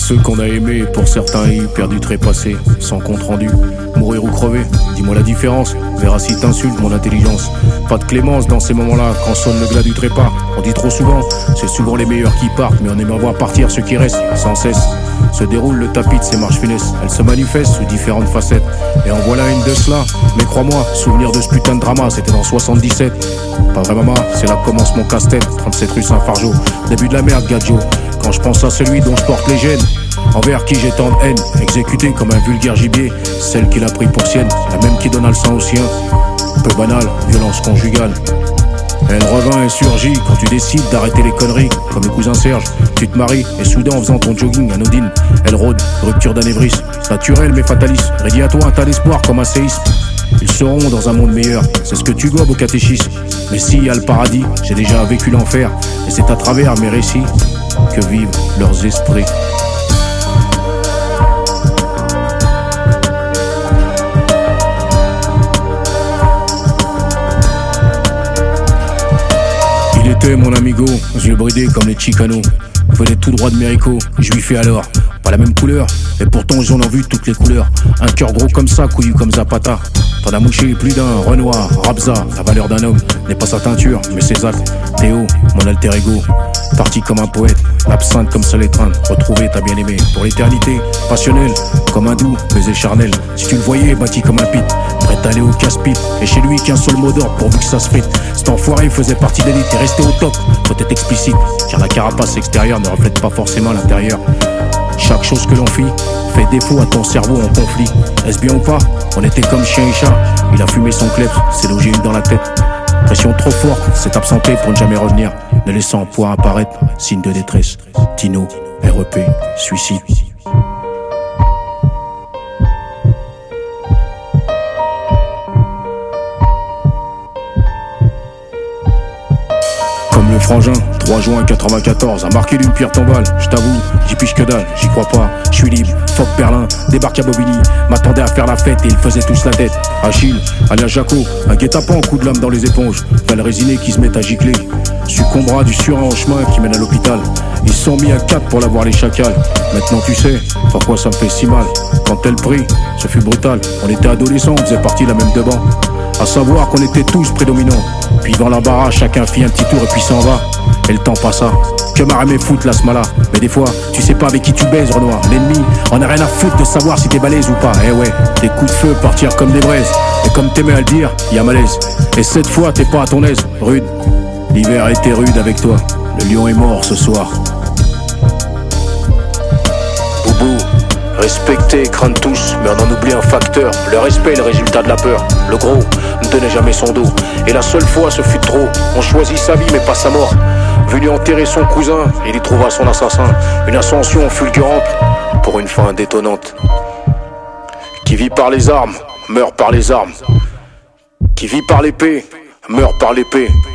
ceux qu'on a aimés, pour certains y perdu trépassé, sans compte rendu. Mourir ou crever, dis-moi la différence. Verras si t'insultes mon intelligence. Pas de clémence dans ces moments-là, quand sonne le glas du trépas. On dit trop souvent, c'est souvent les meilleurs qui partent, mais on aime à voir partir ceux qui restent, sans cesse. Se déroule le tapis de ces marches funestes. Elle se manifeste sous différentes facettes. Et en voilà une de cela. Mais crois-moi, souvenir de ce putain de drama, c'était dans 77. Pas vrai maman, c'est là que commence mon casse-tête. 37 rue Saint-Fargeau, début de la merde gadjo. Quand je pense à celui dont je porte les gènes, envers qui j'ai tant de haine, exécuté comme un vulgaire gibier. Celle qui l'a pris pour sienne, la même qui donna le sang au sien. Peu banal, violence conjugale. Elle revint et surgit quand tu décides d'arrêter les conneries. Comme le cousin Serge, tu te maries et soudain en faisant ton jogging anodine, elle rôde, rupture d'anévrisme. Naturel mais fataliste, rédit à toi un tas d'espoir comme un séisme. Ils seront dans un monde meilleur, c'est ce que tu gobes au catéchisme. Mais s'il y a le paradis, j'ai déjà vécu l'enfer. Et c'est à travers mes récits que vivent leurs esprits. Il était mon amigo, yeux bridés comme les Chicanos. Venait tout droit de Mérico, je lui fais alors. Pas la même couleur, et pourtant j'en ai vu toutes les couleurs. Un cœur gros comme ça, couillu comme Zapata. T'en as mouché plus d'un, Renoir, Rabza. La valeur d'un homme n'est pas sa teinture, mais ses actes. Théo, mon alter ego, parti comme un poète. L'absinthe comme seul étreinte, retrouver ta bien-aimée. Pour l'éternité, passionnel, comme un doux baiser charnel. Si tu le voyais, bâti comme un pit, prêt à aller au casse-pipe. Et chez lui qu'un seul mot d'ordre pourvu que ça se frite. Cet enfoiré faisait partie d'élite et resté au top. Faut être explicite, car la carapace extérieure ne reflète pas forcément l'intérieur. Chaque chose que l'on fit fait défaut à ton cerveau en conflit. Est-ce bien ou pas? On était comme chien et chat. Il a fumé son clef, s'est logé une dans la tête. Pression trop forte, s'est absenté pour ne jamais revenir, ne laissant point apparaître signe de détresse. Tino, REP, suicide. Comme le frangin, 3 juin 94, a marqué d'une pierre tombale. Je t'avoue, j'y piche que dalle, j'y crois pas. Je suis libre, fuck Berlin, débarque à Bobigny. M'attendait à faire la fête et ils faisaient tous la tête. Achille, alias Jaco, un guet-apens, coup de lame dans les éponges. Val résiné qui se met à gicler. Succombera du surin en chemin qui mène à l'hôpital. Ils se sont mis à 4 pour l'avoir les chacals. Maintenant tu sais pourquoi ça me fait si mal. Quand elle prie, ce fut brutal. On était adolescents, on faisait partie de la même de banc. À savoir qu'on était tous prédominants. Puis dans l'embarras, chacun fit un petit tour et puis s'en va. Et le temps passa. Que m'a aimé foutre la smala. Mais des fois, tu sais pas avec qui tu baises, Renoir. L'ennemi, on a rien à foutre de savoir si t'es balèze ou pas. Eh ouais, des coups de feu partirent comme des braises. Et comme t'aimais à le dire, y'a malaise. Et cette fois, t'es pas à ton aise, rude. L'hiver a été rude avec toi. Le lion est mort ce soir. Boubou, respecter, craindre tous, mais on en oublie un facteur. Le respect est le résultat de la peur. Le gros ne donnait jamais son dos. Et la seule fois, ce fut trop. On choisit sa vie, mais pas sa mort. Venu enterrer son cousin, il y trouva son assassin. Une ascension fulgurante pour une fin détonnante. Qui vit par les armes, meurt par les armes. Qui vit par l'épée, meurt par l'épée.